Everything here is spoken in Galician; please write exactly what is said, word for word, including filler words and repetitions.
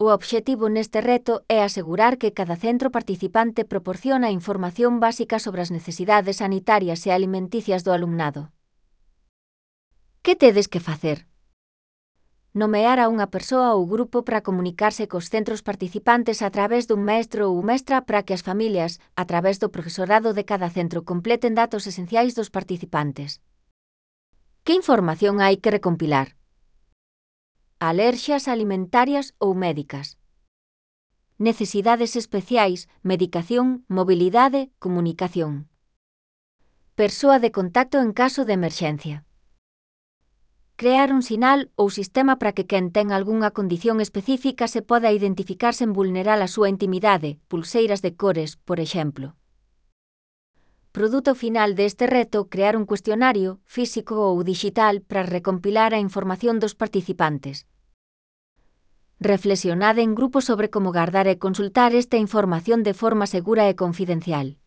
O obxectivo neste reto é asegurar que cada centro participante proporciona información básica sobre as necesidades sanitarias e alimenticias do alumnado. Que tedes que facer? Nomear a unha persoa ou grupo para comunicarse cos centros participantes a través dun mestre ou mestra para que as familias, a través do profesorado de cada centro, completen datos esenciais dos participantes. Que información hai que recompilar? Alerxias alimentarias ou médicas. Necesidades especiais, medicación, mobilidade, comunicación. Persoa de contacto en caso de emerxencia. Crear un sinal ou sistema para que quen ten algunha condición específica se poda identificar sen vulnerar a súa intimidade, pulseiras de cores, por exemplo. Produto final deste reto, crear un cuestionario, físico ou dixital, para recompilar a información dos participantes. Reflexionade en grupo sobre como gardar e consultar esta información de forma segura e confidencial.